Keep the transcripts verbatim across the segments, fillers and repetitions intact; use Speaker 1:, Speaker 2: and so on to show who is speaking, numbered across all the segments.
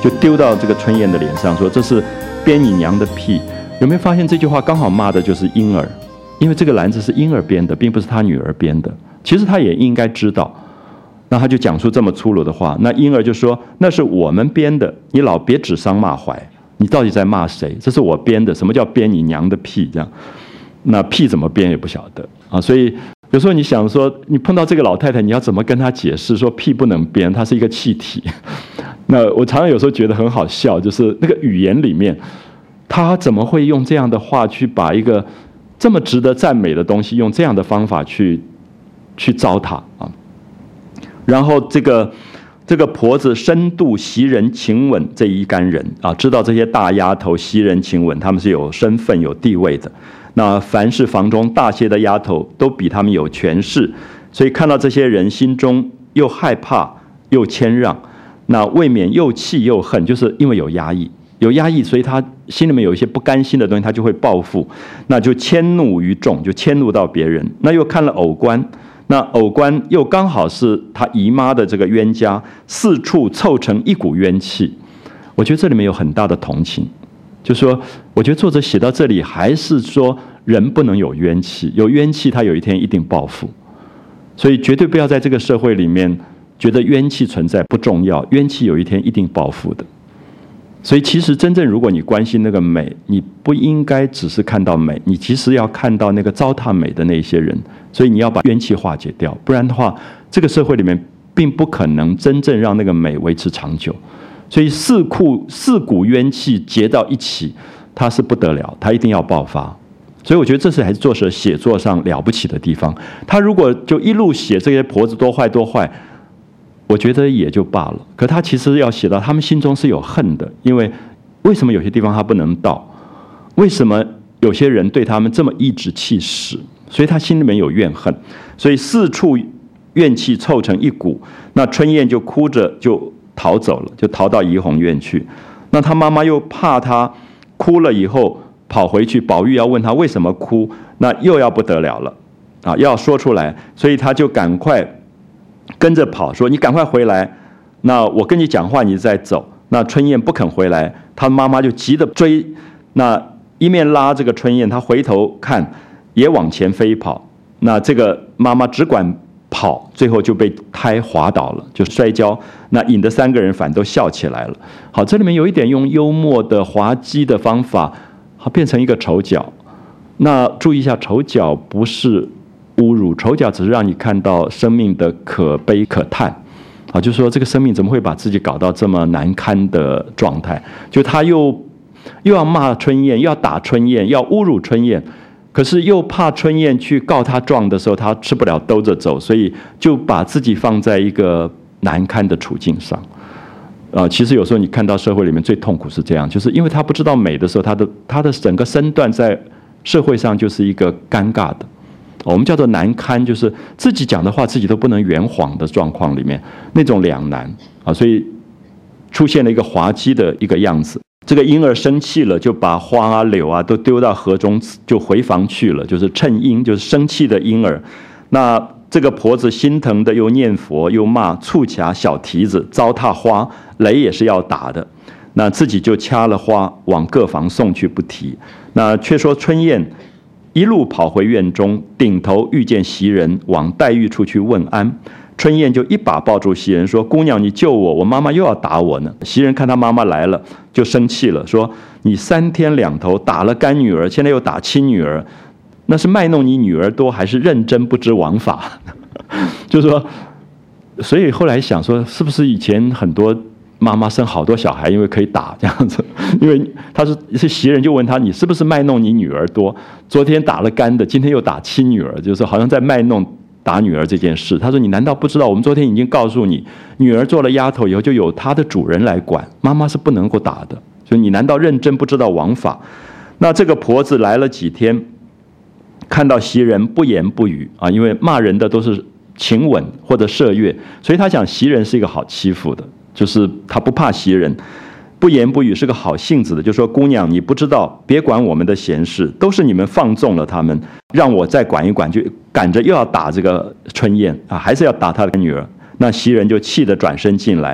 Speaker 1: 就丢到这个春燕的脸上，说这是编你娘的屁。有没有发现这句话刚好骂的就是婴儿？因为这个篮子是婴儿编的，并不是他女儿编的。其实他也应该知道，那他就讲出这么粗鲁的话。那婴儿就说：“那是我们编的，你老别指桑骂槐，你到底在骂谁？这是我编的，什么叫编你娘的屁？这样，那屁怎么编也不晓得啊。所以有时候你想说，你碰到这个老太太，你要怎么跟她解释说屁不能编，它是一个气体？那我常常有时候觉得很好笑，就是那个语言里面，他怎么会用这样的话去把一个这么值得赞美的东西，用这样的方法去去糟蹋啊？然后这个这个婆子深度袭人请吻这一干人啊，知道这些大丫头袭人请吻，他们是有身份有地位的。那凡是房中大些的丫头，都比他们有权势，所以看到这些人，心中又害怕又谦让，那未免又气又恨，就是因为有压抑。有压抑，所以他心里面有一些不甘心的东西，他就会报复，那就迁怒于众，就迁怒到别人。那又看了偶官，那偶官又刚好是他姨妈的这个冤家，四处凑成一股冤气。我觉得这里面有很大的同情，就说我觉得作者写到这里，还是说人不能有冤气，有冤气他有一天一定报复，所以绝对不要在这个社会里面觉得冤气存在不重要，冤气有一天一定报复的。所以其实真正如果你关心那个美，你不应该只是看到美，你其实要看到那个糟蹋美的那些人，所以你要把冤气化解掉，不然的话这个社会里面并不可能真正让那个美维持长久。所以四库四股冤气结到一起，它是不得了，它一定要爆发。所以我觉得这是还是作者写作上了不起的地方。他如果就一路写这些婆子多坏多坏，我觉得也就罢了，可他其实要写到他们心中是有恨的，因为为什么有些地方他不能到？为什么有些人对他们这么颐指气使？所以他心里面有怨恨，所以四处怨气凑成一股。那春燕就哭着就逃走了，就逃到怡红院去。那他妈妈又怕他哭了以后跑回去，宝玉要问他为什么哭，那又要不得了了啊，要说出来，所以他就赶快跟着跑，说你赶快回来，那我跟你讲话你再走。那春燕不肯回来，他妈妈就急着追，那一面拉这个春燕，他回头看也往前飞跑，那这个妈妈只管跑，最后就被胎滑倒了，就摔跤，那引得三个人反都笑起来了。好，这里面有一点用幽默的滑稽的方法，好变成一个丑角。那注意一下，丑角不是侮辱，丑角只是让你看到生命的可悲可叹啊，就是说这个生命怎么会把自己搞到这么难堪的状态？就他又又要骂春燕，又要打春燕，要侮辱春燕，可是又怕春燕去告他状的时候，他吃不了兜着走，所以就把自己放在一个难堪的处境上。呃，其实有时候你看到社会里面最痛苦是这样，就是因为他不知道美的时候，他的他的整个身段在社会上就是一个尴尬的。我们叫做难堪，就是自己讲的话自己都不能圆谎的状况里面，那种两难啊，所以出现了一个滑稽的一个样子。这个婴儿生气了，就把花啊柳啊都丢到河中，就回房去了，就是趁婴，就是生气的婴儿。那这个婆子心疼的又念佛又骂，促掐小蹄子，糟蹋花，雷也是要打的。那自己就掐了花往各房送去不提。那却说春燕一路跑回院中，顶头遇见袭人，往黛玉处去问安。春燕就一把抱住袭人，说：“姑娘，你救我，我妈妈又要打我呢。”袭人看她妈妈来了，就生气了，说：“你三天两头打了干女儿，现在又打亲女儿，那是卖弄你女儿多，还是认真不知王法？”就是说，所以后来想说，是不是以前很多妈妈生好多小孩，因为可以打这样子？因为他是是袭人就问他，你是不是卖弄你女儿多？昨天打了干的，今天又打亲女儿，就是好像在卖弄打女儿这件事。他说，你难道不知道我们昨天已经告诉你，女儿做了丫头以后就有她的主人来管，妈妈是不能够打的。所以你难道认真不知道王法？那这个婆子来了几天，看到袭人不言不语啊，因为骂人的都是请吻或者麝月，所以他想袭人是一个好欺负的，就是他不怕袭人，不言不语，是个好性子的，就说：“姑娘，你不知道，别管我们的闲事，都是你们放纵了他们，让我再管一管，就赶着又要打这个春燕啊，还是要打他的女儿。”那袭人就气得转身进来，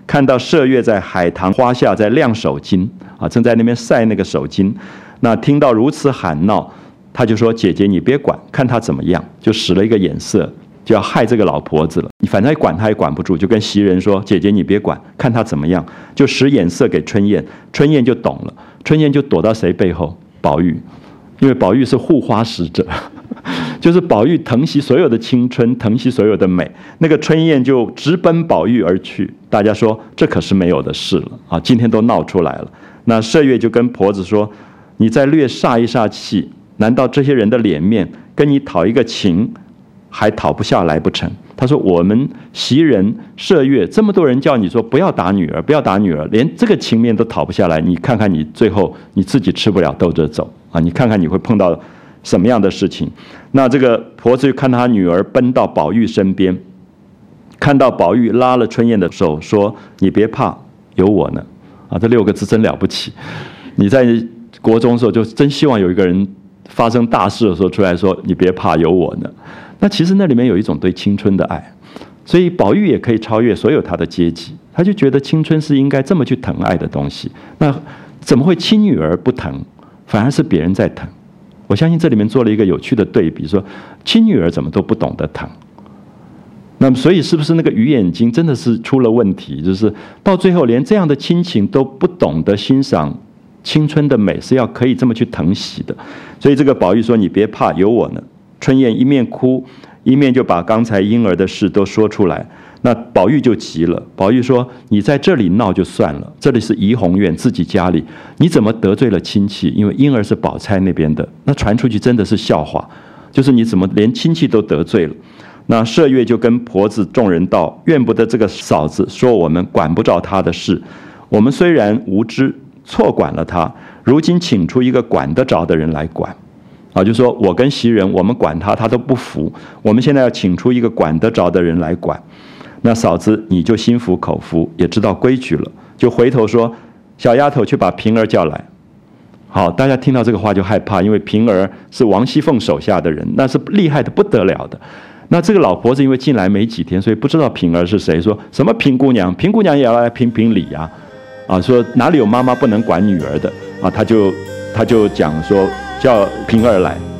Speaker 1: 看到麝月在海棠花下在晾手巾啊，正在那边晒那个手巾。那听到如此喊闹，他就说：“姐姐，你别管，看他怎么样。”就使了一个眼色，就要害这个老婆子了。你反正管他也管不住，就跟袭人说：“姐姐，你别管，看他怎么样。”就使眼色给春燕，春燕就懂了，春燕就躲到谁背后？宝玉，因为宝玉是护花使者。就是宝玉疼惜所有的青春，疼惜所有的美，那个春燕就直奔宝玉而去。大家说这可是没有的事了啊！今天都闹出来了。那麝月就跟婆子说：“你再略煞一煞气，难道这些人的脸面跟你讨一个情，还讨不下来不成？”他说：“我们袭人、麝月这么多人叫你说不要打女儿，不要打女儿，连这个情面都讨不下来，你看看你最后你自己吃不了兜着走啊！你看看你会碰到什么样的事情？”那这个婆子就看她女儿奔到宝玉身边，看到宝玉拉了春燕的手，说：“你别怕，有我呢。”啊，这六个字真了不起。你在国中的时候，就真希望有一个人发生大事的时候出来说：“你别怕，有我呢。”那其实那里面有一种对青春的爱，所以宝玉也可以超越所有他的阶级，他就觉得青春是应该这么去疼爱的东西。那怎么会亲女儿不疼，反而是别人在疼？我相信这里面做了一个有趣的对比，说亲女儿怎么都不懂得疼。那么所以是不是那个鱼眼睛真的是出了问题？就是到最后连这样的亲情都不懂得欣赏青春的美，是要可以这么去疼惜的。所以这个宝玉说：“你别怕，有我呢。”春燕一面哭一面就把刚才婴儿的事都说出来。那宝玉就急了，宝玉说：“你在这里闹就算了，这里是怡红院自己家里，你怎么得罪了亲戚？因为婴儿是宝钗那边的，那传出去真的是笑话，就是你怎么连亲戚都得罪了？”那麝月就跟婆子众人道：“怨不得这个嫂子，说我们管不着她的事，我们虽然无知，错管了她，如今请出一个管得着的人来管。”啊，就说我跟袭人，我们管他，他都不服。我们现在要请出一个管得着的人来管。那嫂子你就心服口服，也知道规矩了，就回头说：“小丫头去把平儿叫来。”好，大家听到这个话就害怕，因为平儿是王熙凤手下的人，那是厉害的不得了的。那这个老婆子因为进来没几天，所以不知道平儿是谁，说什么平姑娘，平姑娘也要来评评理啊！啊，说哪里有妈妈不能管女儿的啊？他就他就讲说。叫平儿来，